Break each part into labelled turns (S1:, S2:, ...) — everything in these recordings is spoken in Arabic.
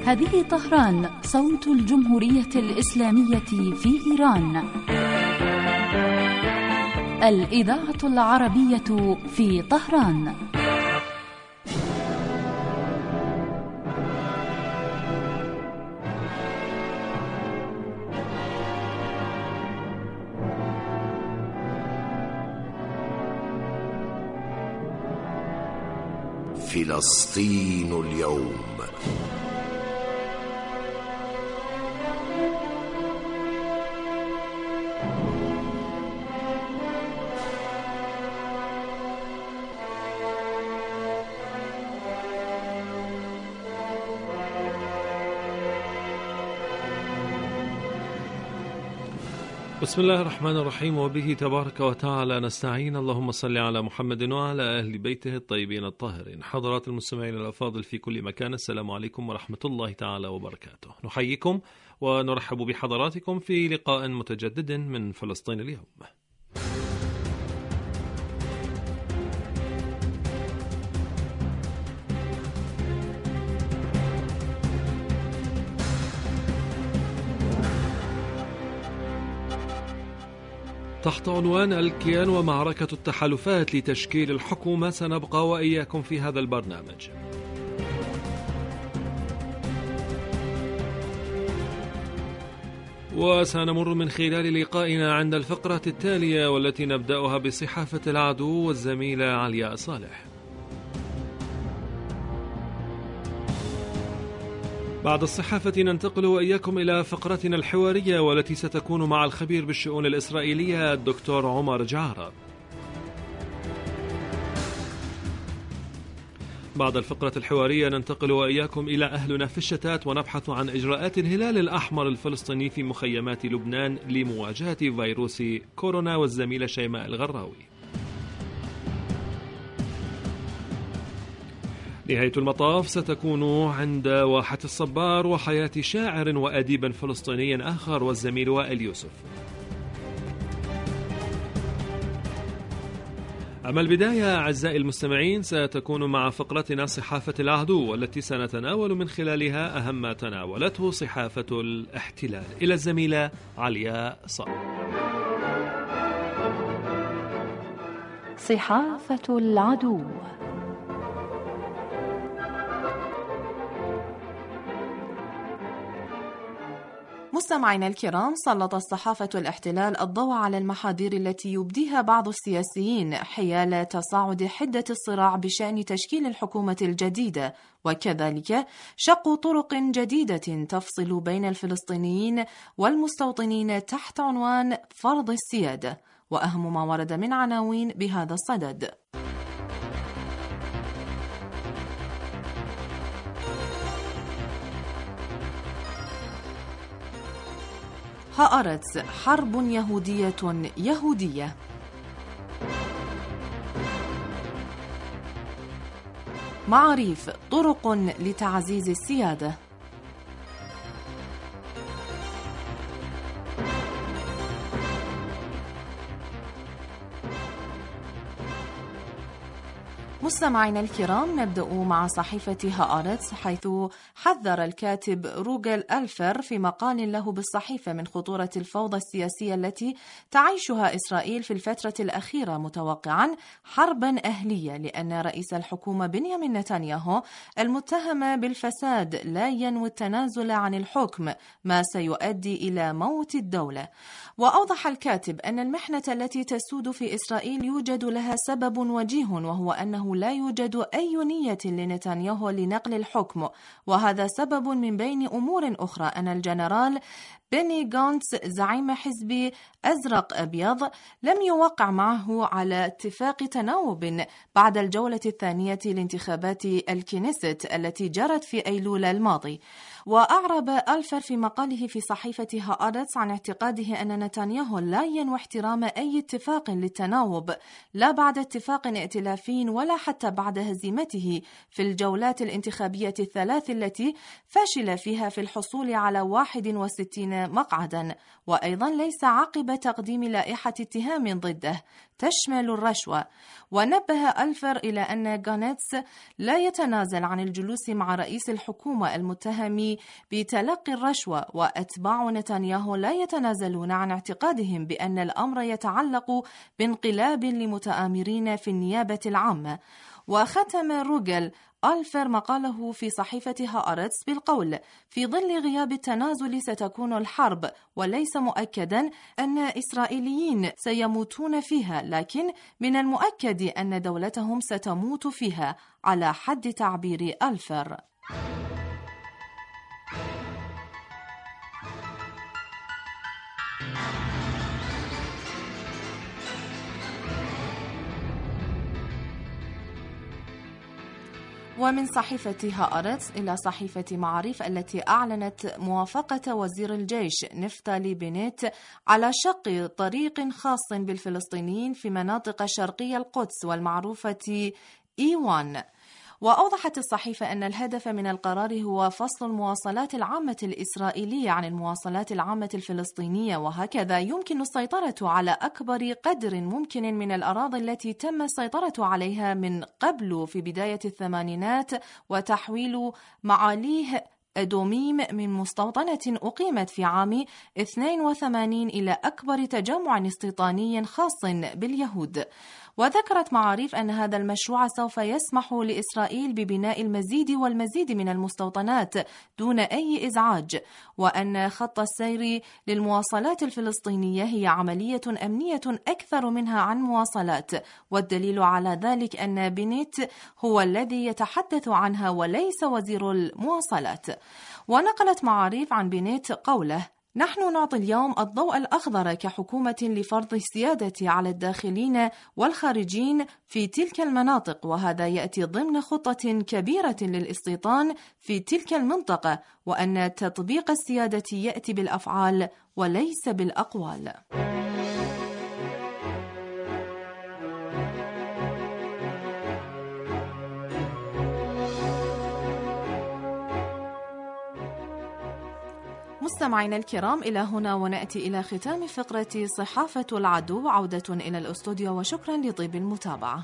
S1: هذه طهران، صوت الجمهورية الإسلامية في إيران. الإذاعة العربية في طهران.
S2: فلسطين اليوم.
S3: بسم الله الرحمن الرحيم، وبه تبارك وتعالى نستعين. اللهم صل على محمد وعلى أهل بيته الطيبين الطاهرين. حضرات المستمعين الأفاضل في كل مكان، السلام عليكم ورحمة الله تعالى وبركاته. نحييكم ونرحب بحضراتكم في لقاء متجدد من فلسطين اليوم. تحت عنوان الكيان ومعركة التحالفات لتشكيل الحكومة سنبقى وإياكم في هذا البرنامج. وسنمر من خلال لقائنا عند الفقرة التالية، والتي نبدأها بصحافة العدو والزميلة علياء صالح. بعد الصحافة ننتقل وإياكم إلى فقرتنا الحوارية، والتي ستكون مع الخبير بالشؤون الإسرائيلية الدكتور عمر جعرة. بعد الفقرة الحوارية ننتقل وإياكم إلى أهلنا في الشتات، ونبحث عن إجراءات الهلال الأحمر الفلسطيني في مخيمات لبنان لمواجهة فيروس كورونا، والزميلة شيماء الغراوي. نهاية المطاف ستكون عند واحة الصبار وحياة شاعر وأديب فلسطيني آخر، والزميل وائل يوسف. أما البداية أعزائي المستمعين ستكون مع فقرتنا صحافة العدو، والتي سنتناول من خلالها أهم ما تناولته صحافة الاحتلال. إلى الزميلة علياء صالح.
S1: صحافة العدو.
S4: مستمعينا الكرام، سلطت صحافة الاحتلال الضوء على المحاذير التي يبديها بعض السياسيين حيال تصاعد حدة الصراع بشأن تشكيل الحكومة الجديدة، وكذلك شق طرق جديدة تفصل بين الفلسطينيين والمستوطنين تحت عنوان فرض السيادة. وأهم ما ورد من عناوين بهذا الصدد: هآرتس، حرب يهودية. معاريف، طرق لتعزيز السيادة. مستمعينا الكرام، نبدأ مع صحيفة هآرتس، حيث حذر الكاتب روجل ألفر في مقال له بالصحيفة من خطورة الفوضى السياسية التي تعيشها إسرائيل في الفترة الأخيرة، متوقعا حربا أهلية، لأن رئيس الحكومة بنيامين نتنياهو المتهم بالفساد لا ينوي التنازل عن الحكم، ما سيؤدي إلى موت الدولة. وأوضح الكاتب أن المحنة التي تسود في إسرائيل يوجد لها سبب وجيه، وهو أنه لا يوجد أي نية لنتنياهو لنقل الحكم، وهذا سبب من بين أمور أخرى أن الجنرال بيني غانتس زعيم حزب أزرق أبيض لم يوقع معه على اتفاق تناوب بعد الجولة الثانية لانتخابات الكنيست التي جرت في أيلول الماضي. وأعرب ألفر في مقاله في صحيفة هآرتس عن اعتقاده أن نتنياهو لا ينوي احترام أي اتفاق للتناوب، لا بعد اتفاق ائتلافي ولا حتى بعد هزيمته في الجولات الانتخابية الثلاث التي فشل فيها في الحصول على 61 مقعدا، وأيضا ليس عقب تقديم لائحة اتهام ضده تشمل الرشوة. ونبه ألفر إلى أن غانتس لا يتنازل عن الجلوس مع رئيس الحكومة المتهم بتلقي الرشوة، وأتباع نتنياهو لا يتنازلون عن اعتقادهم بأن الأمر يتعلق بانقلاب لمتآمرين في النيابة العامة. وختم روجل ألفر مقاله في صحيفة هآرتس بالقول: في ظل غياب التنازل ستكون الحرب، وليس مؤكدا أن إسرائيليين سيموتون فيها، لكن من المؤكد أن دولتهم ستموت فيها، على حد تعبير ألفر. ومن صحيفة هآرتس إلى صحيفة معاريف التي أعلنت موافقة وزير الجيش نفتالي بنيت على شق طريق خاص بالفلسطينيين في مناطق شرقي القدس والمعروفة إيوان. وأوضحت الصحيفة أن الهدف من القرار هو فصل المواصلات العامة الإسرائيلية عن المواصلات العامة الفلسطينية، وهكذا يمكن السيطرة على أكبر قدر ممكن من الأراضي التي تم السيطرة عليها من قبل في بداية الثمانينات، وتحويل معاليه أدوميم من مستوطنة أقيمت في عام 82 إلى أكبر تجمع استيطاني خاص باليهود. وذكرت معاريف أن هذا المشروع سوف يسمح لإسرائيل ببناء المزيد والمزيد من المستوطنات دون أي إزعاج، وأن خط السير للمواصلات الفلسطينية هي عملية أمنية أكثر منها عن مواصلات، والدليل على ذلك أن بنيت هو الذي يتحدث عنها وليس وزير المواصلات. ونقلت معاريف عن بنيت قوله: نحن نعطي اليوم الضوء الأخضر كحكومة لفرض السيادة على الداخلين والخارجين في تلك المناطق، وهذا يأتي ضمن خطة كبيرة للاستيطان في تلك المنطقة، وأن تطبيق السيادة يأتي بالأفعال وليس بالأقوال. مستمعينا الكرام، إلى هنا ونأتي إلى ختام فقرة صحافة العدو. عودة إلى الأستوديو، وشكرا لطيب المتابعة.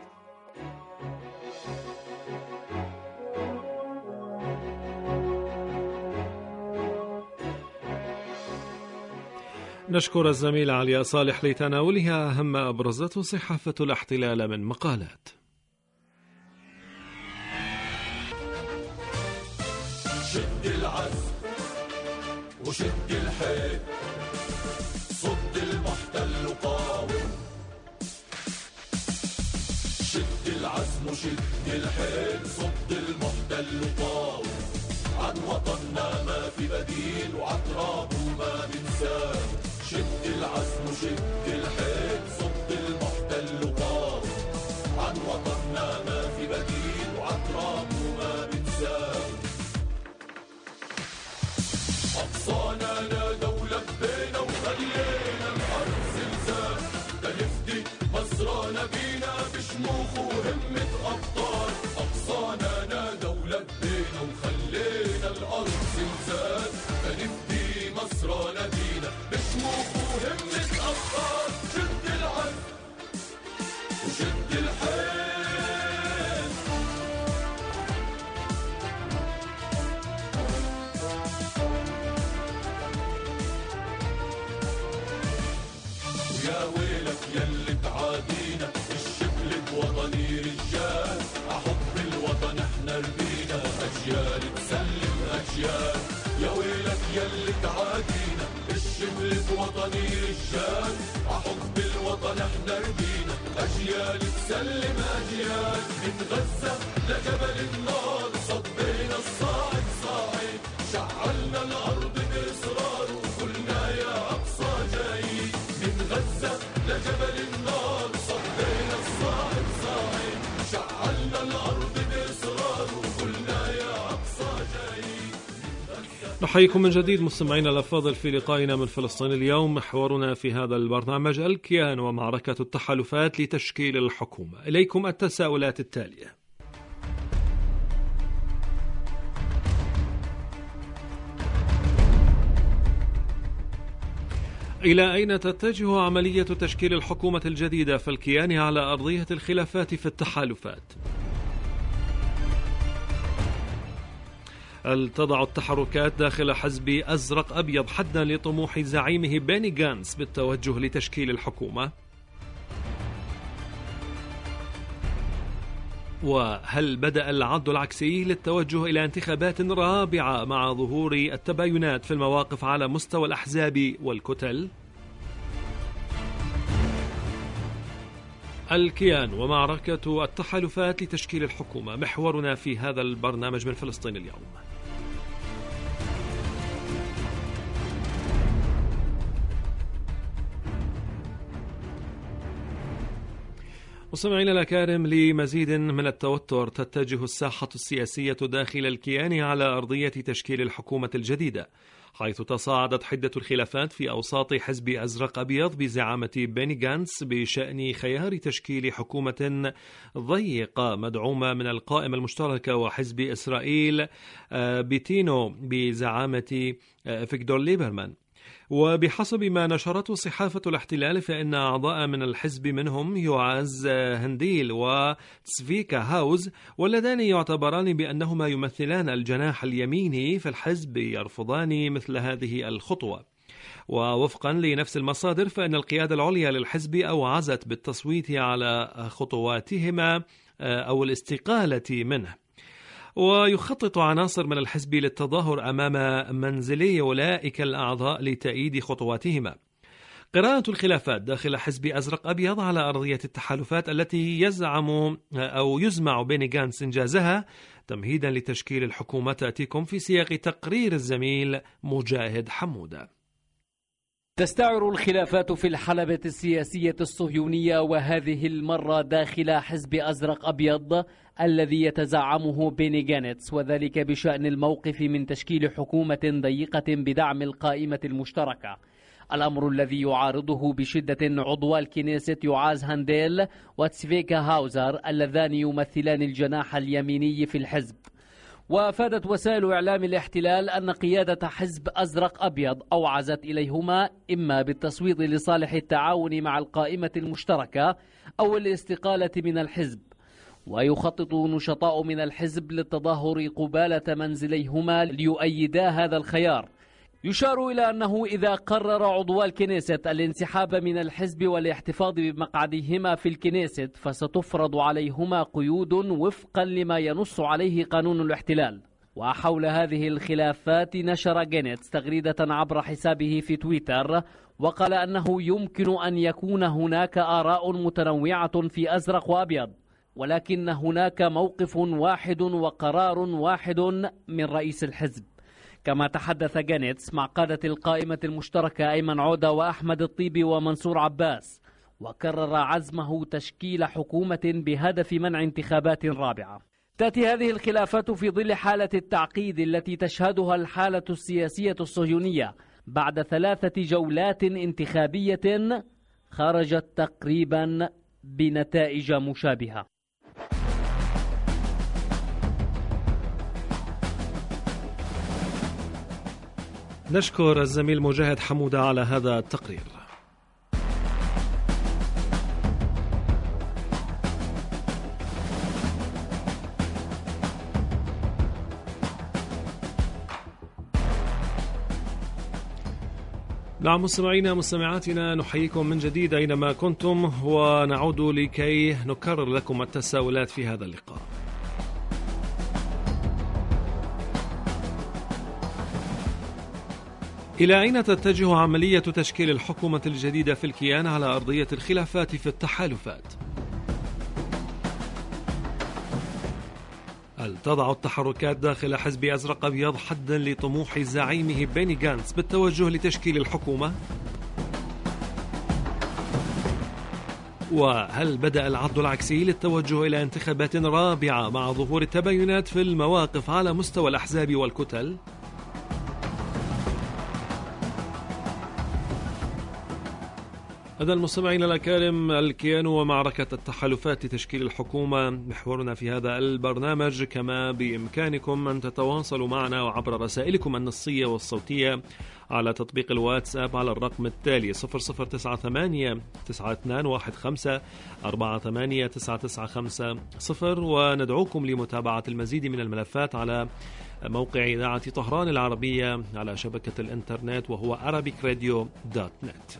S3: نشكر الزميل علي صالح لتناولها أهم ما أبرزته صحافة الاحتلال من مقالات.
S5: شد العزم وشد الحيل، صد المحتل قاوم. شد العزم وشد الحيل، صد المحتل قاوم. عن وطننا ما في بديل، وعن ترابه ما بنساه. شد العزم وشد الحيل، صد المحتل قاوم. عن وطننا ما في بديل، وعن ترابه ما بنساه. أقصانا نادوا لبينا وخلينا الأرض زلزال، تنفدي مصرانا بينا بشموخ وهمة أبطال. أقصانا نادوا لبينا وخلينا الأرض زلزال، تنفدي مصرانا بينا بشموخ وهمة أبطال. شد العزم وشد الحيل. يا ويلك يلي تعادينا، الشبل بوطني رجال. أحب الوطن احنا ربينا، أجيال تسلم أجيال. يا ويلك يلي تعادينا، الشبل بوطني رجال. أحب الوطن احنا ربينا، أجيال تسلم أجيال. من غزة لجبل النار صبينا الصاعد صاعد، شعلنا الأرض بإصرار وقلنا يا أقصى جاي. من غزة لجبل النار صبينا الصاعد صاعد، شعلنا الأرض بإصرار وقلنا يا أقصى جاي.
S3: نحييكم من جديد مستمعينا الأفاضل في لقائنا من فلسطين اليوم. محورنا في هذا البرنامج الكيان ومعركة التحالفات لتشكيل الحكومة. إليكم التساؤلات التالية: إلى أين تتجه عملية تشكيل الحكومة الجديدة في الكيان على أرضية الخلافات في التحالفات؟ هل تضع التحركات داخل حزب أزرق أبيض حدا لطموح زعيمه بيني غانتس بالتوجه لتشكيل الحكومة؟ وهل بدأ العد العكسي للتوجه إلى انتخابات رابعة مع ظهور التباينات في المواقف على مستوى الأحزاب والكتل؟ الكيان ومعركة التحالفات لتشكيل الحكومة محورنا في هذا البرنامج من فلسطين اليوم. مستمعينا الأكارم، لمزيد من التوتر تتجه الساحة السياسية داخل الكيان على أرضية تشكيل الحكومة الجديدة، حيث تصاعدت حدة الخلافات في أوساط حزب أزرق أبيض بزعامة بيني غانتس بشأن خيار تشكيل حكومة ضيقة مدعومة من القائمة المشتركة وحزب إسرائيل بيتينو بزعامة فيكتور ليبرمان. وبحسب ما نشرته صحافة الاحتلال فإن أعضاء من الحزب منهم يعاز هنديل وتسفيكا هاوز، واللذان يعتبران بأنهما يمثلان الجناح اليميني في الحزب، يرفضان مثل هذه الخطوة. ووفقا لنفس المصادر فإن القيادة العليا للحزب أوعزت بالتصويت على خطواتهما أو الاستقالة منه. ويخطط عناصر من الحزب للتظاهر أمام منزلي أولئك الأعضاء لتأييد خطواتهما. قراءة الخلافات داخل حزب أزرق أبيض على أرضية التحالفات التي يزمع بيني غانتس إنجازها تمهيدا لتشكيل الحكومة تأتيكم في سياق تقرير الزميل مجاهد حمودة.
S6: تستعر الخلافات في الحلبة السياسية الصهيونية، وهذه المرة داخل حزب أزرق أبيض الذي يتزعمه بيني غانتس، وذلك بشأن الموقف من تشكيل حكومة ضيقة بدعم القائمة المشتركة، الأمر الذي يعارضه بشدة عضو الكنيست يعاز هنديل وتسفيكا هاوزر اللذان يمثلان الجناح اليميني في الحزب. وافادت وسائل إعلام الاحتلال أن قيادة حزب أزرق أبيض أوعزت إليهما إما بالتصويت لصالح التعاون مع القائمة المشتركة أو الاستقالة من الحزب. ويخطط نشطاء من الحزب للتظاهر قبالة منزليهما ليؤيدا هذا الخيار. يشار إلى أنه إذا قرر عضو الكنيست الانسحاب من الحزب والاحتفاظ بمقعدهما في الكنيست فستفرض عليهما قيود وفقا لما ينص عليه قانون الاحتلال. وحول هذه الخلافات نشر غانتس تغريدة عبر حسابه في تويتر وقال أنه يمكن أن يكون هناك آراء متنوعة في أزرق وأبيض، ولكن هناك موقف واحد وقرار واحد من رئيس الحزب. كما تحدث غانتس مع قادة القائمة المشتركة أيمن عودة وأحمد الطيبي ومنصور عباس، وكرر عزمه تشكيل حكومة بهدف منع انتخابات رابعة. تأتي هذه الخلافات في ظل حالة التعقيد التي تشهدها الحالة السياسية الصهيونية بعد 3 جولات انتخابية خرجت تقريبا بنتائج مشابهة.
S3: نشكر الزميل مجاهد حمودة على هذا التقرير. نعم مستمعينا مستمعاتنا، نحييكم من جديد أينما كنتم، ونعود لكي نكرر لكم التساؤلات في هذا اللقاء. إلى أين تتجه عملية تشكيل الحكومة الجديدة في الكيان على أرضية الخلافات في التحالفات؟ هل تضع التحركات داخل حزب أزرق أبيض حدا لطموح زعيمه بيني غانتس بالتوجه لتشكيل الحكومة؟ وهل بدأ العد العكسي للتوجه إلى انتخابات رابعة مع ظهور التباينات في المواقف على مستوى الأحزاب والكتل؟ إذن المستمعين الأكارم، الكيان ومعركة التحالفات لتشكيل الحكومة محورنا في هذا البرنامج. كما بإمكانكم أن تتواصلوا معنا عبر رسائلكم النصية والصوتية على تطبيق الواتساب على الرقم التالي 0098 9215 48995، وندعوكم لمتابعة المزيد من الملفات على موقع إذاعة طهران العربية على شبكة الإنترنت، وهو arabicradio.net.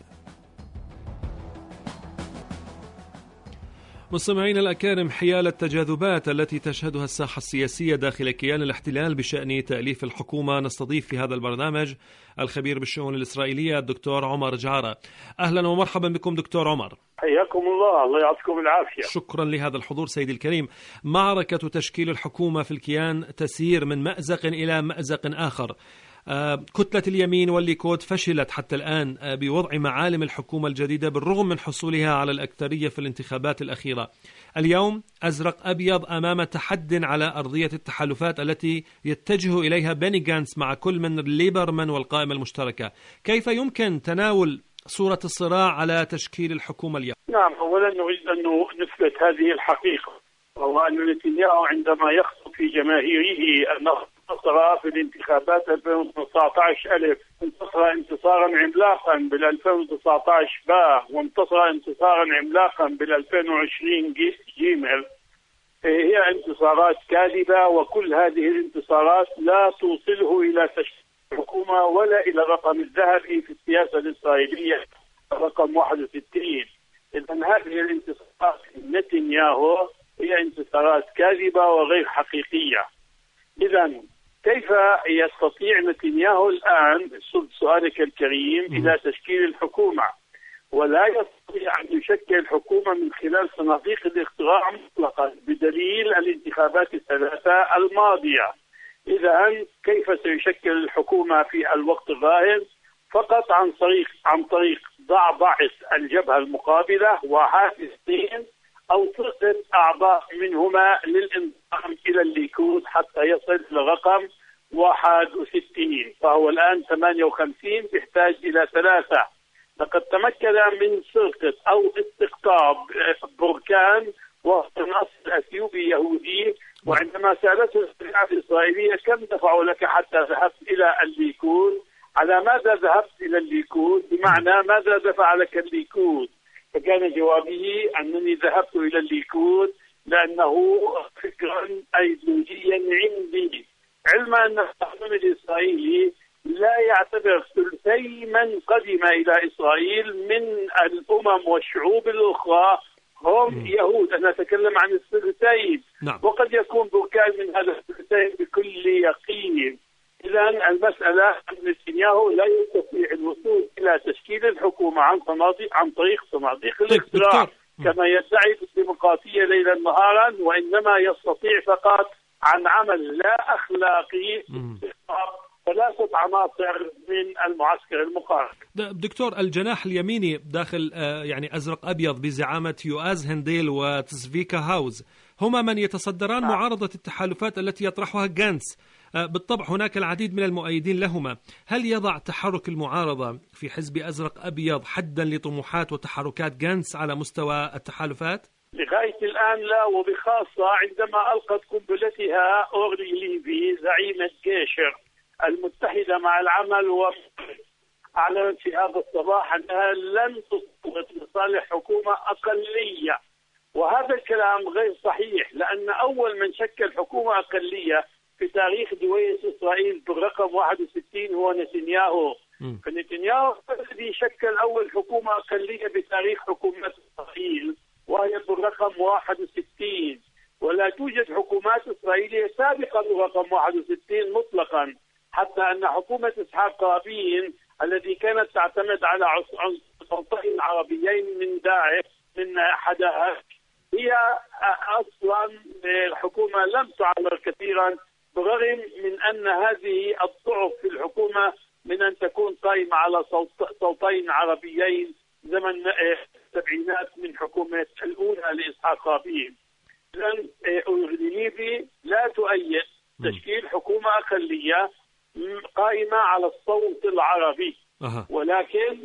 S3: مستمعين الأكارم، حيال التجاذبات التي تشهدها الساحة السياسية داخل كيان الاحتلال بشأن تأليف الحكومة، نستضيف في هذا البرنامج الخبير بالشؤون الإسرائيلية الدكتور عمر جعرة. أهلا ومرحبا بكم دكتور عمر.
S7: حياكم الله، الله يعطيكم العافية.
S3: شكرا لهذا الحضور سيدي الكريم. معركة تشكيل الحكومة في الكيان تسير من مأزق إلى مأزق آخر. كتلة اليمين والليكود فشلت حتى الآن بوضع معالم الحكومة الجديدة بالرغم من حصولها على الأكثرية في الانتخابات الأخيرة. اليوم أزرق أبيض أمام تحد على أرضية التحالفات التي يتجه إليها بيني غانتس مع كل من ليبرمان والقائمة المشتركة. كيف يمكن تناول صورة الصراع على تشكيل الحكومة اليوم؟
S7: نعم، أولا نريد أن نثبت هذه الحقيقة، وهو أن نتنياهو عندما يخطب في جماهيره أنه انتصر في الانتخابات 2019 انتصر انتصارا عملاقا بال2019 باء، وانتصر انتصارا عملاقا بال2020 جيمل. هي انتصارات كاذبة، وكل هذه الانتصارات لا توصله إلى تشكيل الحكومة ولا إلى الرقم الذهبي في السياسة الإسرائيلية، رقم 61. إذن هذه الانتصارات نتنياهو هي انتصارات كاذبة وغير حقيقية. إذن كيف يستطيع نتنياهو الآن، سؤالك الكريم، إلى تشكيل الحكومة؟ ولا يستطيع أن يشكل الحكومة من خلال صناديق الاقتراع مطلقا بدليل الانتخابات الثلاثة الماضية. إذن كيف سيشكل الحكومة في الوقت الراهن؟ فقط عن طريق ضعضعة الجبهة المقابلة وحاس اثنين أو ترقد أعضاء منهما للانضمام إلى الليكود حتى يصل لرقم 61. فهو الآن 58، يحتاج إلى 3. لقد تمكن من سرقة أو استقطاب بركان وهو أثيوبي يهودي، وعندما سألته الشريعة الإسرائيلية كم دفعوا لك حتى ذهبت إلى الليكود، على ماذا ذهبت إلى الليكود، بمعنى ماذا دفع لك الليكود؟ فكان جوابه أنني ذهبت إلى الليكود لأنه فكرا أيديولوجيا عندي، علما أن القانون الإسرائيلي لا يعتبر ثلثي من قدم إلى إسرائيل من الأمم والشعوب الأخرى هم يهود. أنا أتكلم عن الثلثين، وقد يكون بركان من هذا الثلثين بكل يقين. إذن المسألة أن نتنياهو لا يستطيع الوصول إلى تشكيل الحكومة عن طريق صناديق الاقتراع كما يدعي الديمقراطية ليلا نهارا، وإنما يستطيع فقط عن عمل لا أخلاقي 3 عناصر من المعسكر المقارن.
S3: دكتور، الجناح اليميني داخل يعني أزرق أبيض بزعامة يؤاز هنديل وتسفيكا هاوز هما من يتصدران معارضة التحالفات التي يطرحها غانتس. بالطبع هناك العديد من المؤيدين لهما. هل يضع تحرك المعارضة في حزب أزرق أبيض حدا لطموحات وتحركات غانتس على مستوى التحالفات؟
S7: لغاية الآن لا، وبخاصة عندما ألقت قنبلتها أورلي ليفي زعيمة جيشر المتحدة مع العمل، وأعلنت في هذا الصباح أنها لن تصوت لصالح حكومة أقلية. وهذا الكلام غير صحيح، لأن أول من شكل حكومة أقلية في تاريخ دويلة إسرائيل بالرقم 61 هو نتنياهو. فنتنياهو الذي شكل أول حكومة أقلية بتاريخ حكومة إسرائيل، وهي بالرقم 61. ولا توجد حكومات إسرائيلية سابقة بالرقم 61 مطلقا، حتى أن حكومة إسحاق رابين الذي كانت تعتمد على سلطتين عربيين من داعش من حدائق، هي أصلا الحكومة لم تعمر كثيرا، بالرغم من أن هذه الضعف في الحكومة من أن تكون قائمة على صوتين عربيين زمن السبعينات من حكومة الأولى لإسحاق رابين. إذن أورليفي لا تؤيد تشكيل حكومة أقلية قائمة على الصوت العربي، ولكن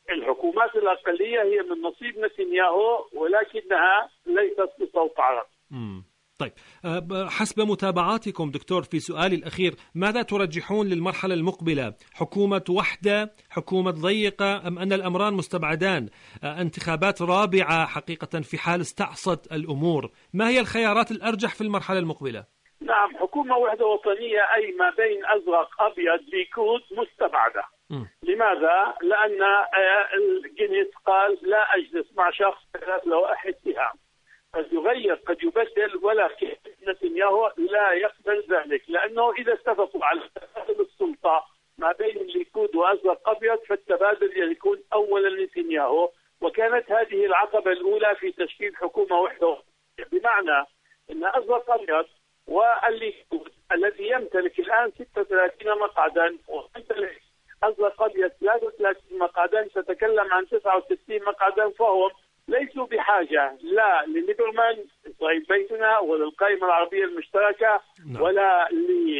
S7: الحكومات الأقلية هي من نصيب نتنياهو، ولكنها ليست بصوت عرب.
S3: طيب، حسب متابعاتكم دكتور في سؤالي الأخير، ماذا ترجحون للمرحلة المقبلة؟ حكومة وحدة، حكومة ضيقة، أم أن الأمران مستبعدان؟ انتخابات رابعة حقيقة في حال استعصت الأمور، ما هي الخيارات الأرجح في المرحلة المقبلة؟
S7: نعم، حكومة وحدة وطنية أي ما بين أزرق أبيض ليكود مستبعدة. لماذا؟ لأن الجنس قال لا أجلس مع شخص ثلاث لوائح اتهام، قد يغير قد يبدل، ولكن نتنياهو لا يقبل ذلك، لأنه إذا اتفقوا على تبادل السلطة ما بين الليكود وأزرق أبيض فالتبادل يكون أولا نتنياهو، وكانت هذه العقبة الأولى في تشكيل حكومة وحدة، بمعنى أن أزرق أبيض والليكود الذي يمتلك الآن 36 مقعدا ويمتلك أزرق أبيض 33 مقعدا، تتكلم عن 69 مقعدا، فهم ليسوا بحاجة لا لليبرمان إسرائيل بيتنا ولا القائمة العربية المشتركة ولا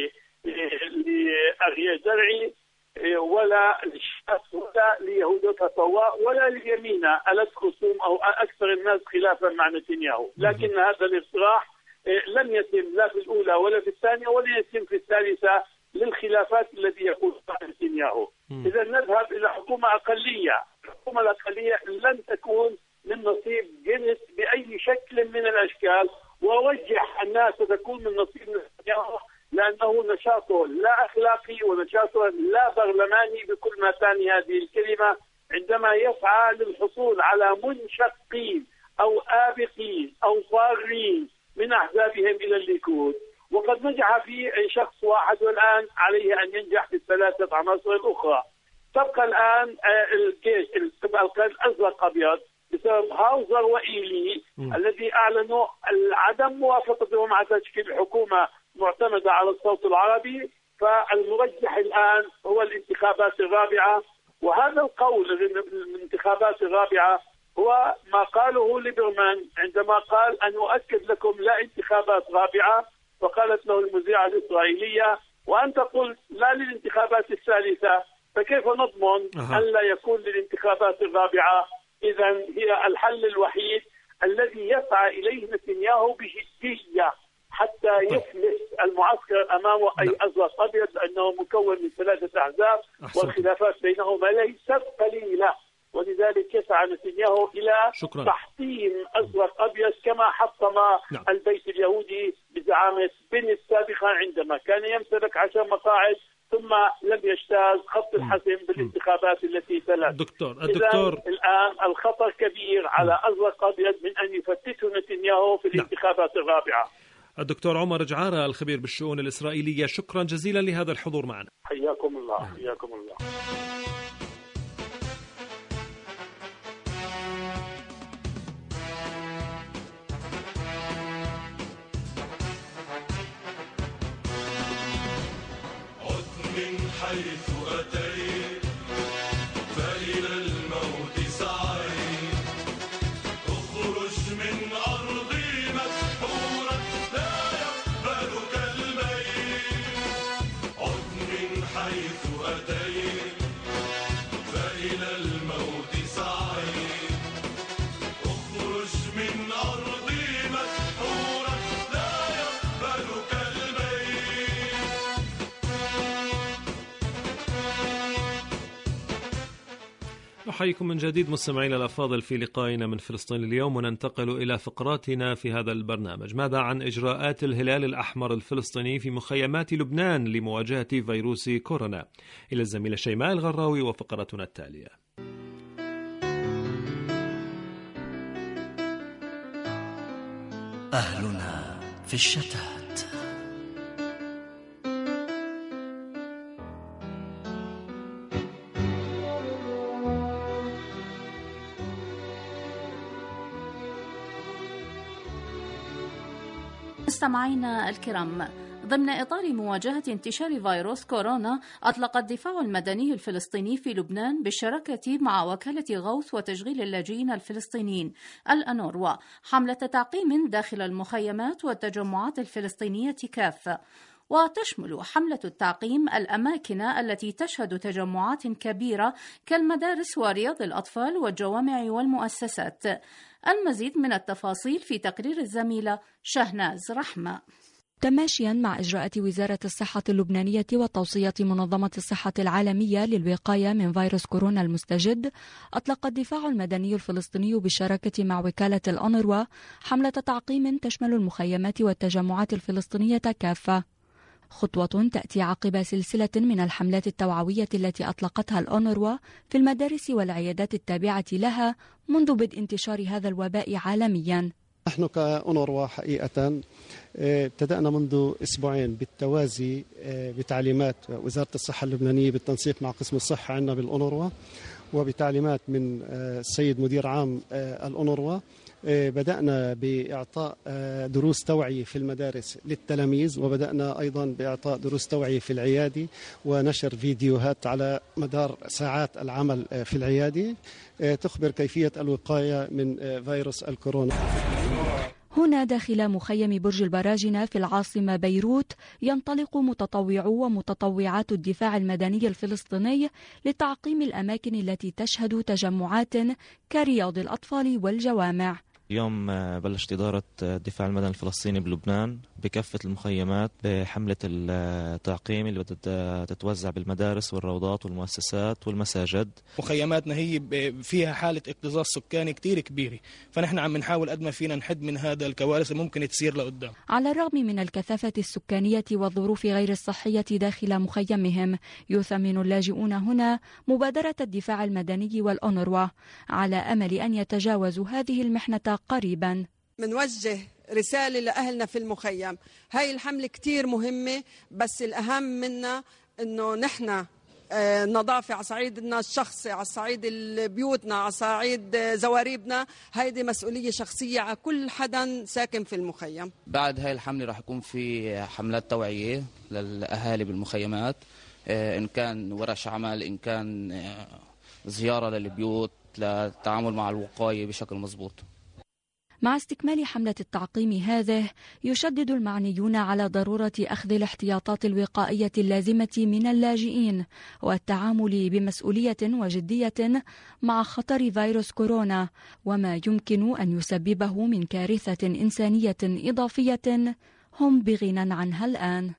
S7: لأريا زرعي ولا للشاس ولا ليهود تطوع ولا لليمينة ألد خصوم أو أكثر الناس خلافا مع نتنياهو. لكن هذا الاقتراح لم يتم لا في الأولى ولا في الثانية ولا يتم في الثالثة للخلافات التي يقول نتنياهو. إذا نذهب إلى حكومة أقلية، الحكومة الأقلية لن تكون من نصيب جنس بأي شكل من الأشكال، ووجه الناس تكون من نصيب نتنياهو لأنه نشاطه لا أخلاقي ونشاطه لا برلماني بكل ما تعني هذه الكلمة، عندما يسعى للحصول على منشقين أو آبقين أو ضارين من أحزابهم إلى الليكود، وقد نجح في شخص واحد والآن عليه أن ينجح في الثلاثة عناصر الأخرى. تبقى الآن الجيش الأزرق أبيض بسبب هاوزر وإيلي الذي أعلنوا عدم موافقتهم على تشكيل حكومة معتمدة على الصوت العربي، فالمرجح الآن هو الانتخابات الرابعة. وهذا القول الانتخابات الرابعة هو ما قاله ليبرمان عندما قال أن أؤكد لكم لا انتخابات رابعة، فقالت له المذيعة الإسرائيلية وأنت قلت لا للانتخابات الثالثة، فكيف نضمن أن لا يكون للانتخابات الرابعة؟ إذا هي الحل الوحيد الذي يسعى إليه نتنياهو بجدية حتى يفلس المعسكر أمامه أي أزرق أبيض، لأنه مكون من ثلاثة أحزاب والخلافات بينهما ليست قليلة، ولذلك يسعى نتنياهو إلى تحطيم أزرق أبيض كما حطم البيت اليهودي بزعامة بن السابقة عندما كان يمتلك 10 مقاعد ثم لم يجتاز خط الحسم بالانتخابات التي تلت.
S3: الدكتور
S7: الآن الخطر كبير على أزرق أبيض من أن يفتته نتنياهو في الانتخابات الرابعة.
S3: الدكتور عمر جعارة الخبير بالشؤون الإسرائيلية، شكرا جزيلا لهذا الحضور معنا.
S7: حياكم الله. حياكم الله.
S5: حيث أتيت فإلى الموت سعيت، اخرج من أرضي مسحورا لا يقبلك الميت. عد من حيث أتيت فإلى الموت سعيت، اخرج من أرضي مسحورا لا يقبلك الميت.
S3: أحييكم من جديد مستمعينا الأفاضل في لقائنا من فلسطين اليوم، وننتقل إلى فقراتنا في هذا البرنامج. ماذا عن إجراءات الهلال الأحمر الفلسطيني في مخيمات لبنان لمواجهة فيروس كورونا؟ إلى الزميلة شيماء الغراوي وفقرتنا التالية.
S8: أهلنا في الشتات.
S1: مستمعينا الكرام، ضمن إطار مواجهة انتشار فيروس كورونا، أطلق الدفاع المدني الفلسطيني في لبنان بالشراكة مع وكالة غوث وتشغيل اللاجئين الفلسطينيين الأنوروا حملة تعقيم داخل المخيمات والتجمعات الفلسطينية كافة. وتشمل حملة التعقيم الأماكن التي تشهد تجمعات كبيرة كالمدارس ورياض الأطفال والجوامع والمؤسسات. المزيد من التفاصيل في تقرير الزميلة شهناز رحمة.
S9: تماشيا مع إجراءات وزارة الصحة اللبنانية وتوصية منظمة الصحة العالمية للوقاية من فيروس كورونا المستجد، أطلق الدفاع المدني الفلسطيني بالشراكة مع وكالة الأونروا حملة تعقيم تشمل المخيمات والتجمعات الفلسطينية كافة، خطوة تأتي عقب سلسلة من الحملات التوعوية التي أطلقتها الأونروا في المدارس والعيادات التابعة لها منذ بدء انتشار هذا الوباء عالميا.
S10: نحن كأونروا حقيقة ابتدأنا منذ أسبوعين بالتوازي بتعليمات وزارة الصحة اللبنانية بالتنسيق مع قسم الصحة عندنا بالأونروا وبتعليمات من السيد مدير عام الأونروا. بدأنا بإعطاء دروس توعية في المدارس للتلاميذ، وبدأنا أيضا بإعطاء دروس توعية في العيادة ونشر فيديوهات على مدار ساعات العمل في العيادة تخبر كيفية الوقاية من فيروس الكورونا.
S9: هنا داخل مخيم برج البراجنة في العاصمة بيروت ينطلق متطوعو ومتطوعات الدفاع المدني الفلسطيني لتعقيم الأماكن التي تشهد تجمعات كرياض الأطفال والجوامع.
S11: اليوم بلشت إدارة الدفاع المدني الفلسطيني بلبنان بكافة المخيمات بحملة التعقيم اللي بدها تتوزع بالمدارس والروضات والمؤسسات والمساجد.
S12: مخيماتنا هي فيها حالة اكتظاظ سكاني كتير كبيرة، فنحن عم نحاول قد ما فينا نحد من هذا الكوارث اللي ممكن تصير لقدام.
S9: على الرغم من الكثافة السكانية والظروف غير الصحية داخل مخيمهم، يثمن اللاجئون هنا مبادرة الدفاع المدني والأونروا على أمل أن يتجاوزوا هذه المحنة قريبا.
S13: منوجه رسالة لأهلنا في المخيم، هاي الحملة كتير مهمة، بس الأهم منا إنه نحن نظافة على صعيدنا الشخصي، على صعيد بيوتنا، على صعيد زواريبنا، هيدي مسؤولية شخصية على كل حدا ساكن في المخيم.
S14: بعد هاي الحملة راح يكون في حملات توعية للأهالي بالمخيمات، إن كان ورش عمل، إن كان زيارة للبيوت للتعامل مع الوقاية بشكل مضبوط.
S9: مع استكمال حملة التعقيم هذه، يشدد المعنيون على ضرورة أخذ الاحتياطات الوقائية اللازمة من اللاجئين والتعامل بمسؤولية وجدية مع خطر فيروس كورونا وما يمكن أن يسببه من كارثة إنسانية إضافية هم بغنى عنها الآن.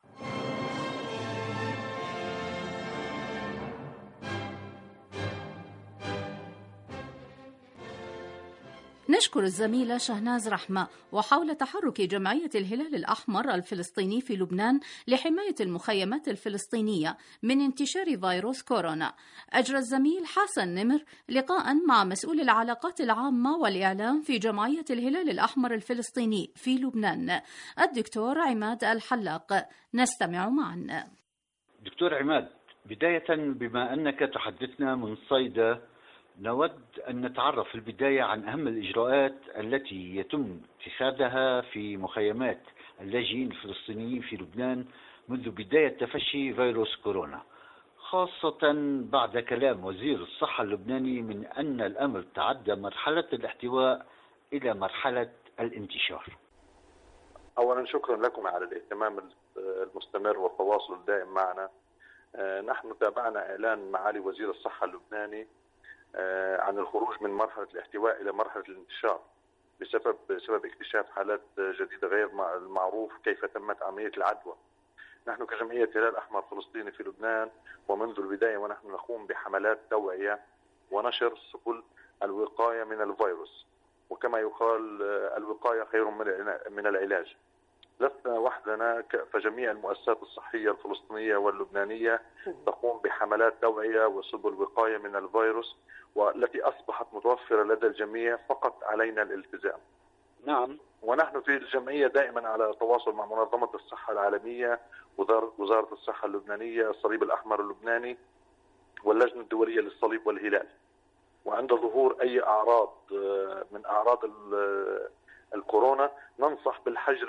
S1: نشكر الزميلة شهناز رحمة. وحول تحرك جمعية الهلال الأحمر الفلسطيني في لبنان لحماية المخيمات الفلسطينية من انتشار فيروس كورونا، أجرى الزميل حسن نمر لقاء مع مسؤول العلاقات العامة والإعلام في جمعية الهلال الأحمر الفلسطيني في لبنان، الدكتور عماد الحلاق. نستمع معا.
S15: دكتور عماد، بداية بما أنك تحدثنا من صيدا، نود أن نتعرف في البداية عن أهم الإجراءات التي يتم اتخاذها في مخيمات اللاجئين الفلسطينيين في لبنان منذ بداية تفشي فيروس كورونا، خاصة بعد كلام وزير الصحة اللبناني من أن الأمر تعدى مرحلة الاحتواء إلى مرحلة الانتشار.
S16: أولا شكرا لكم على الاهتمام المستمر والتواصل الدائم معنا. نحن تابعنا إعلان معالي وزير الصحة اللبناني عن الخروج من مرحلة الاحتواء إلى مرحلة الانتشار بسبب اكتشاف حالات جديدة غير المعروف كيف تمت عملية العدوى. نحن كجمعية هلال أحمر فلسطيني في لبنان ومنذ البداية ونحن نقوم بحملات توعية ونشر سبل الوقاية من الفيروس، وكما يقال الوقاية خير من العلاج. لسنا وحدنا، فجميع المؤسسات الصحية الفلسطينية واللبنانية تقوم بحملات توعية وسبل وقاية من الفيروس، والتي أصبحت متوفرة لدى الجميع، فقط علينا الالتزام.
S15: نعم.
S16: ونحن في الجمعية دائما على تواصل مع منظمة الصحة العالمية، وزارة الصحة اللبنانية، الصليب الأحمر اللبناني، واللجنة الدولية للصليب والهلال. وعند ظهور أي أعراض من أعراض الكورونا ننصح بالحجر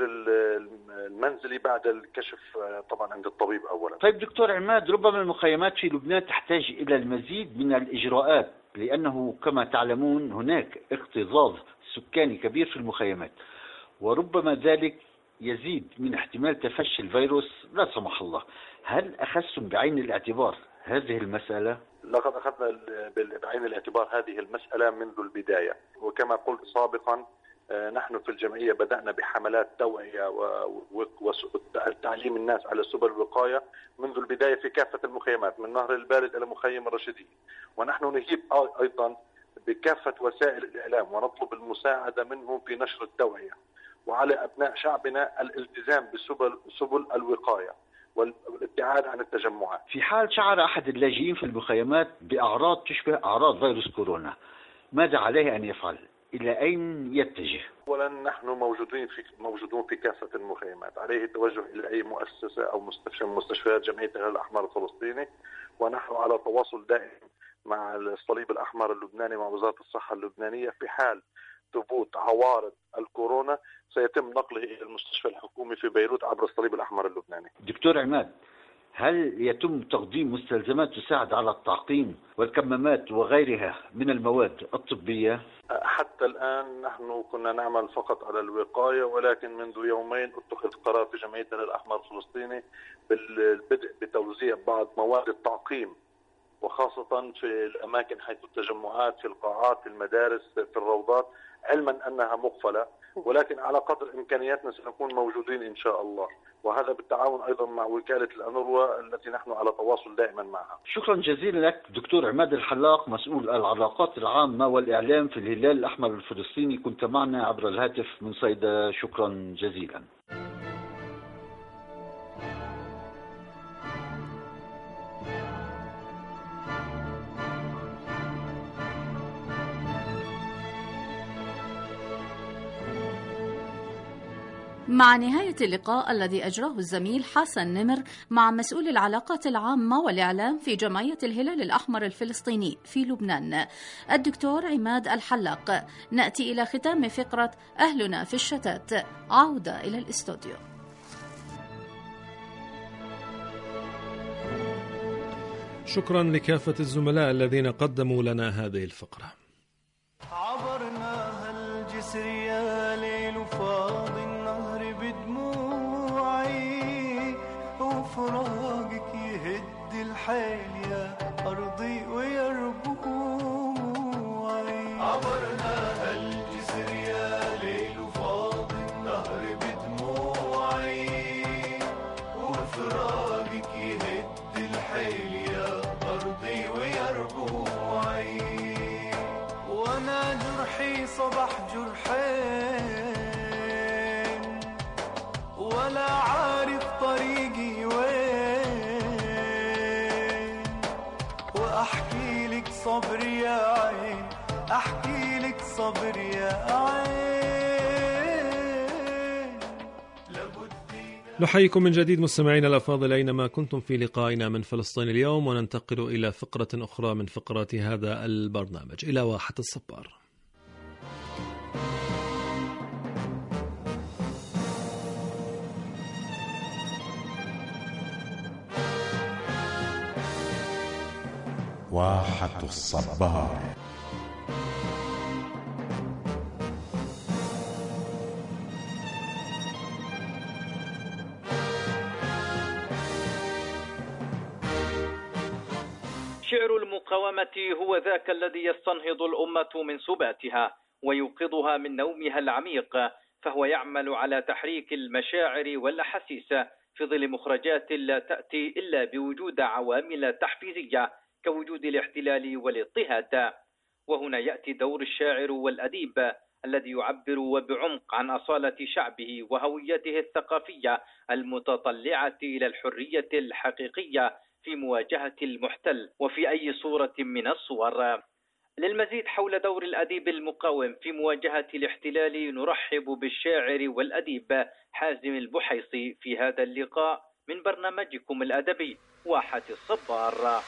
S16: المنزلي بعد الكشف طبعا عند الطبيب أولا.
S15: طيب دكتور عماد، ربما المخيمات في لبنان تحتاج إلى المزيد من الإجراءات، لأنه كما تعلمون هناك اكتظاظ سكاني كبير في المخيمات، وربما ذلك يزيد من احتمال تفشي الفيروس لا سمح الله، هل أخذتم بعين الاعتبار هذه المسألة؟
S16: لقد أخذنا بعين الاعتبار هذه المسألة منذ البداية، وكما قلت سابقا نحن في الجمعية بدأنا بحملات توعية وتعليم الناس على سبل الوقاية منذ البداية في كافة المخيمات من نهر البارد إلى مخيم الرشيدية، ونحن نهيب أيضا بكافة وسائل الإعلام ونطلب المساعدة منهم في نشر التوعية، وعلى أبناء شعبنا الالتزام بسبل الوقاية والابتعاد عن التجمعات.
S15: في حال شعر أحد اللاجئين في المخيمات بأعراض تشبه أعراض فيروس كورونا، ماذا عليه أن يفعل؟ إلى أين يتجه؟
S16: أولا نحن موجودون في كافة المخيمات، عليه التوجه إلى أي مؤسسة أو مستشفى من مستشفيات جمعية الهلال الأحمر الفلسطيني، ونحن على تواصل دائم مع الصليب الأحمر اللبناني مع وزارة الصحة اللبنانية. في حال ثبوت عوارض الكورونا سيتم نقله إلى المستشفى الحكومي في بيروت عبر الصليب الأحمر اللبناني.
S15: دكتور عماد، هل يتم تقديم مستلزمات تساعد على التعقيم والكمامات وغيرها من المواد الطبية؟
S16: حتى الآن نحن كنا نعمل فقط على الوقاية، ولكن منذ يومين اتخذ قرار في جمعية الهلال الأحمر الفلسطيني بالبدء بتوزيع بعض مواد التعقيم، وخاصة في الأماكن حيث التجمعات، في القاعات، في المدارس، في الروضات، علما أنها مقفلة، ولكن على قدر إمكانياتنا سنكون موجودين إن شاء الله، وهذا بالتعاون أيضا مع وكالة الأنوروا التي نحن على تواصل دائما معها.
S15: شكرا جزيلا لك دكتور عماد الحلاق، مسؤول العلاقات العامة والإعلام في الهلال الأحمر الفلسطيني، كنت معنا عبر الهاتف من صيدا، شكرا جزيلا.
S1: مع نهاية اللقاء الذي أجراه الزميل حسن نمر مع مسؤول العلاقات العامة والإعلام في جمعية الهلال الأحمر الفلسطيني في لبنان الدكتور عماد الحلاق، نأتي إلى ختام فقرة أهلنا في الشتات. عودة إلى الاستوديو.
S3: شكرا لكافة الزملاء الذين قدموا لنا هذه الفقرة.
S5: عبرناها الجسر يا ليل فاض النهر بدموعي، وفراقك يهد الحيل يا أرضي ويربوعي. عبرناها الجسر يا ليل فاض النهر بدموعي، وفراقك يهد الحيل يا أرضي ويربوعي. وانا جرحي صبح جرحين، ولا عارف طريقي وين، واحكي لك صبر يا عين، احكي لك صبر يا عين.
S3: نحييكم من جديد مستمعينا الأفاضل أينما كنتم في لقائنا من فلسطين اليوم، وننتقل إلى فقرة أخرى من فقرات هذا البرنامج، إلى واحة الصبار.
S17: واحة الصبار.
S18: شعر المقاومة هو ذاك الذي يستنهض الأمة من سباتها ويوقظها من نومها العميق، فهو يعمل على تحريك المشاعر والأحاسيس في ظل مخرجات لا تأتي إلا بوجود عوامل تحفيزية كوجود الاحتلال والاضطهاد. وهنا يأتي دور الشاعر والأديب الذي يعبر وبعمق عن أصالة شعبه وهويته الثقافية المتطلعة إلى الحرية الحقيقية في مواجهة المحتل وفي أي صورة من الصور. للمزيد حول دور الأديب المقاوم في مواجهة الاحتلال نرحب بالشاعر والأديب حازم البحيصي في هذا اللقاء من برنامجكم الأدبي واحة الصبار.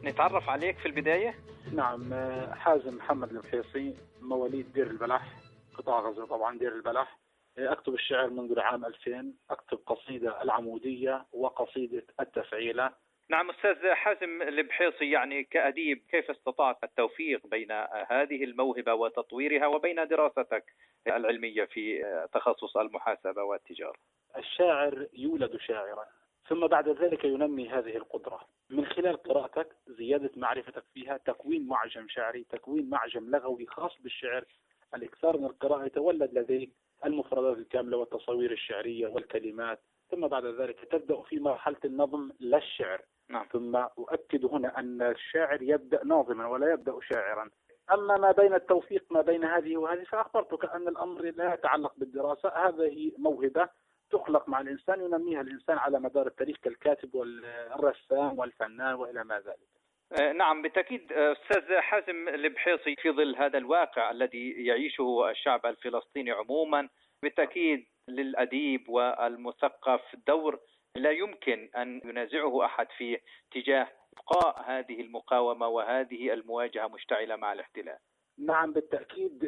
S18: نتعرف عليك في البداية؟
S19: نعم، حازم محمد البحيصي، مواليد دير البلح، قطاع غزة طبعا دير البلح. أكتب الشعر منذ العام 2000، أكتب قصيدة العمودية وقصيدة التفعيلة.
S18: نعم أستاذ حازم البحيصي، يعني كأديب كيف استطعت التوفيق بين هذه الموهبة وتطويرها وبين دراستك العلمية في تخصص المحاسبة والتجارة؟
S19: الشاعر يولد شاعرا، ثم بعد ذلك ينمي هذه القدرة من خلال قراءتك، زيادة معرفتك فيها، تكوين معجم شعري، تكوين معجم لغوي خاص بالشعر، الإكثار من القراءة، يتولد لديك المفردات الكاملة والتصوير الشعرية والكلمات، ثم بعد ذلك تبدأ في مرحلة النظم للشعر.
S18: نعم. ثم
S19: أؤكد هنا أن الشاعر يبدأ ناظما ولا يبدأ شاعرا. أما ما بين التوفيق ما بين هذه وهذه فأخبرتك أن الأمر لا يتعلق بالدراسة، هذه موهبة تخلق مع الإنسان، ينميها الإنسان على مدار التاريخ كالكاتب والرسام والفنان وإلى ما ذلك.
S18: نعم بالتأكيد أستاذ حازم البحيصي، في ظل هذا الواقع الذي يعيشه الشعب الفلسطيني عموما، بالتأكيد للأديب والمثقف دور لا يمكن أن ينازعه أحد فيه تجاه إبقاء هذه المقاومة وهذه المواجهة مشتعلة مع الاحتلال.
S19: نعم بالتأكيد،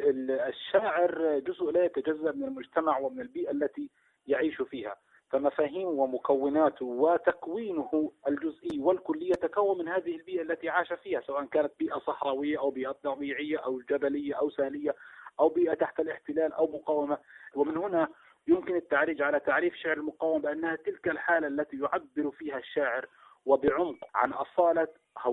S19: الشاعر جزء لا يتجزأ من المجتمع ومن البيئة التي يعيش فيها، فمفاهيمه ومكوناته وتكوينه الجزئي والكلي يتكون من هذه البيئة التي عاش فيها، سواء كانت بيئة صحراوية أو بيئة طبيعية أو جبلية أو سالية أو بيئة تحت الاحتلال أو مقاومة. ومن هنا يمكن التعريج على تعريف شعر المقاومة بأنها تلك الحالة التي يعبر فيها الشاعر وبعمق عن أصالة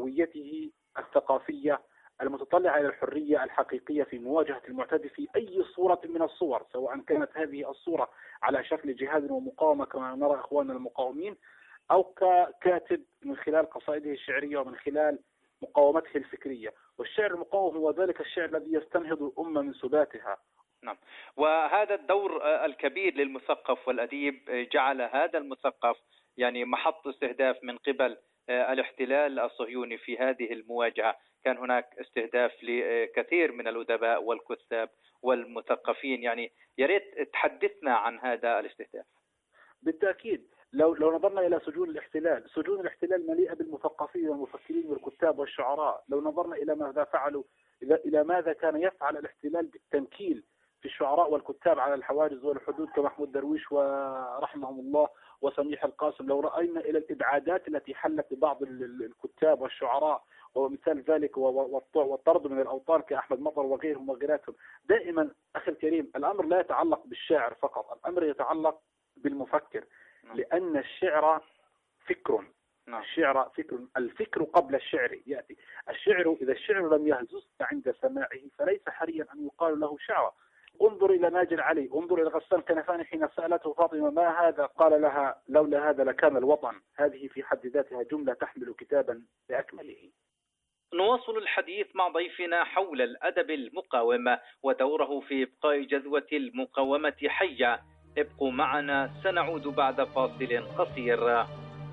S19: هويته الثقافية المتطلعة إلى الحرية الحقيقية في مواجهة المعتدي في أي صورة من الصور، سواء كانت هذه الصورة على شكل جهاد ومقاومة كما نرى إخواننا المقاومين، أو ككاتب من خلال قصائده الشعرية ومن خلال مقاومته الفكرية. والشعر المقاوم هو ذلك الشعر الذي يستنهض الأمة من سباتها.
S18: نعم، وهذا الدور الكبير للمثقف والأديب جعل هذا المثقف يعني محط استهداف من قبل الاحتلال الصهيوني في هذه المواجهة. كان هناك استهداف لكثير من الأدباء والكتاب والمثقفين، يعني يا ريت تحدثنا عن هذا الاستهداف.
S19: بالتأكيد، لو نظرنا إلى سجون الاحتلال، سجون الاحتلال مليئة بالمثقفين والمفكرين والكتاب والشعراء. لو نظرنا إلى ماذا فعلوا، إلى ماذا كان يفعل الاحتلال بالتنكيل في الشعراء والكتاب على الحواجز والحدود كمحمود درويش ورحمهم الله وسميح القاسم، لو رأينا إلى الإبعادات التي حلت ببعض الكتاب والشعراء، ومثال ذلك والطرد من الأوطان كأحمد مطر وغيرهم وغيراتهم. دائما أخي الكريم، الأمر لا يتعلق بالشاعر فقط، الأمر يتعلق بالمفكر، لأن الشعر فكر. الشعر فكر، الفكر قبل الشعر يأتي. الشعر إذا الشعر لم يهزز عند سماعه فليس حريا أن يقال له شعر. انظر إلى ماجد علي، انظر إلى غسان كنفاني حين سألته فاطمة ما هذا، قال لها لولا هذا لكان الوطن. هذه في حد ذاتها جملة تحمل كتابا بأكمله.
S18: نواصل الحديث مع ضيفنا حول الأدب المقاوم ودوره في إبقاء جذوة المقاومة حية. ابقوا معنا، سنعود بعد فاصل قصير.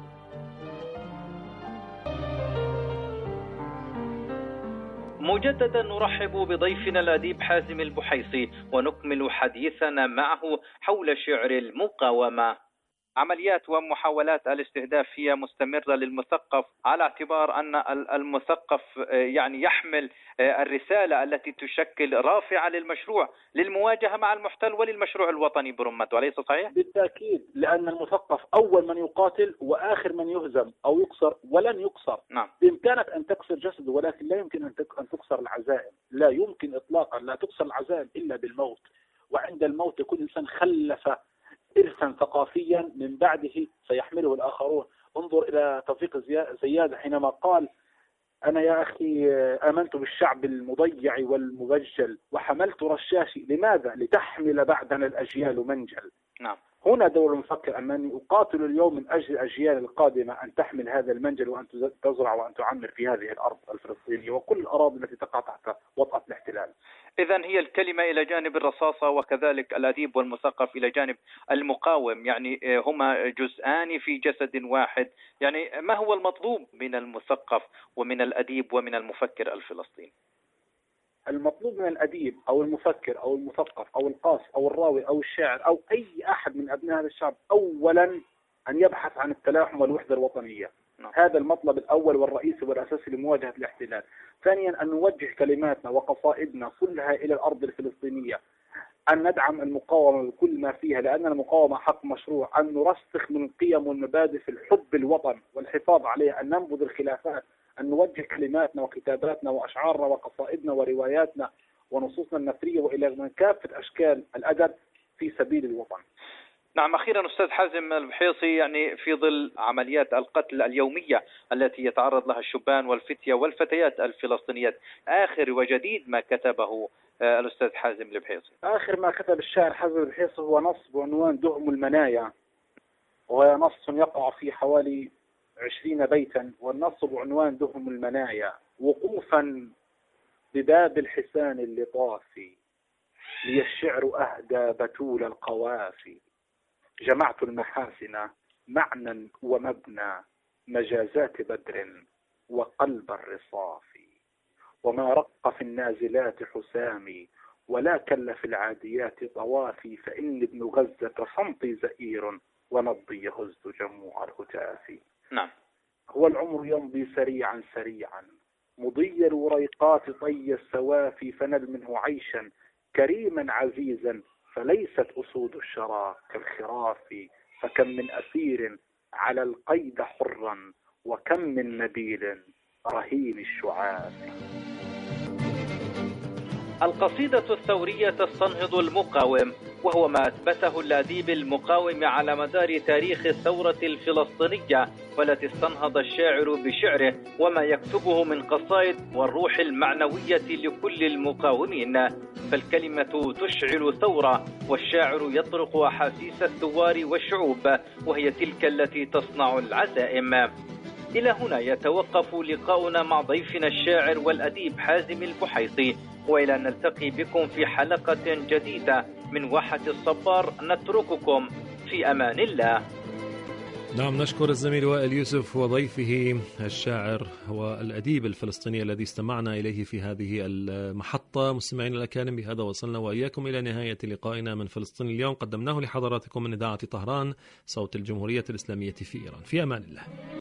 S18: مجددا نرحب بضيفنا الأديب حازم البحيصي ونكمل حديثنا معه حول شعر المقاومة. عمليات ومحاولات الاستهداف هي مستمرة للمثقف، على اعتبار أن المثقف يعني يحمل الرسالة التي تشكل رافعة للمشروع للمواجهة مع المحتل وللمشروع الوطني برمته، أليس صحيح؟
S19: بالتأكيد، لأن المثقف أول من يقاتل وآخر من يهزم أو يكسر ولن يكسر.
S18: نعم.
S19: بإمكانك أن تكسر جسده، ولكن لا يمكن أن تكسر العزائم، لا يمكن إطلاقا، لا تكسر العزائم إلا بالموت. وعند الموت كل إنسان خلف إرثا ثقافيا من بعده سيحمله الآخرون. انظر إلى توفيق زياد حينما قال أنا يا أخي آمنت بالشعب المضيع والمبجل وحملت رشاشي، لماذا؟ لتحمل بعدنا الأجيال منجل.
S18: نعم.
S19: هنا دور المفكر أنني أقاتل اليوم من أجل الأجيال القادمة أن تحمل هذا المنجل وأن تزرع وأن تعمر في هذه الأرض الفلسطينية وكل الأراضي التي تقع تحت وطأة الاحتلال.
S18: إذن هي الكلمة إلى جانب الرصاصة وكذلك الأديب والمثقف إلى جانب المقاوم، يعني هما جزءان في جسد واحد. يعني ما هو المطلوب من المثقف ومن الأديب ومن المفكر الفلسطيني؟
S19: المطلوب من الأديب أو المفكر أو المثقف أو القاص أو الراوي أو الشاعر أو أي أحد من أبناء هذا الشعب، أولا أن يبحث عن التلاحم والوحدة الوطنية. هذا المطلب الأول والرئيسي والأساسي لمواجهة الاحتلال. ثانيا أن نوجه كلماتنا وقصائدنا كلها إلى الأرض الفلسطينية، أن ندعم المقاومة بكل ما فيها لأن المقاومة حق مشروع، أن نرسخ من القيم والمبادئ في الحب الوطن والحفاظ عليه، أن ننبذ الخلافات، أن نوجه كلماتنا وكتاباتنا وأشعارنا وقصائدنا ورواياتنا ونصوصنا النثرية وإلى من كافة أشكال الأدب في سبيل الوطن.
S18: نعم، أخيرا أستاذ حازم البحيصي، يعني في ظل عمليات القتل اليومية التي يتعرض لها الشبان والفتية والفتيات الفلسطينيات، آخر وجديد ما كتبه الأستاذ حازم البحيصي؟
S19: آخر ما كتب الشاعر حازم البحيصي هو نص بعنوان دهم المنايا، وهو نص يقع في حوالي 20 بيتا، والنص بعنوان دهم المنايا: وقوفا بباب الحسان اللطافي لي الشعر أهدى بتول القوافي، جمعت المحاسن معنى ومبنى مجازات بدر وقلب الرصاف، وما رق في النازلات حسامي ولا كل في العاديات طوافي، فإن ابن غزة صمتي زئير ونبضي يهز جموع الهتاف.
S18: نعم.
S19: هو العمر يمضي سريعا سريعا مضي الوريقات طي السوافي، فنل منه عيشا كريما عزيزا فليست أسود الشرى كالخراف، فكم من أسير على القيد حرا وكم من نبيل رهين الشعاف.
S18: القصيدة الثورية تستنهض المقاوم، وهو ما أثبته الأديب المقاوم على مدار تاريخ الثورة الفلسطينية، والتي استنهض الشاعر بشعره وما يكتبه من قصائد والروح المعنوية لكل المقاومين. فالكلمة تشعل ثورة، والشاعر يطرق أحاسيس الثوار والشعوب، وهي تلك التي تصنع العزائم. إلى هنا يتوقف لقاؤنا مع ضيفنا الشاعر والأديب حازم البحيصي، وإلى أن نلتقي بكم في حلقة جديدة من واحة الصبار، نترككم في أمان الله.
S3: نعم، نشكر الزميل وائل يوسف وضيفه الشاعر والأديب الفلسطيني الذي استمعنا إليه في هذه المحطة. مستمعين الأكارم، بهذا وصلنا وإياكم إلى نهاية لقائنا من فلسطين اليوم، قدمناه لحضراتكم من إذاعة طهران صوت الجمهورية الإسلامية في إيران. في أمان الله.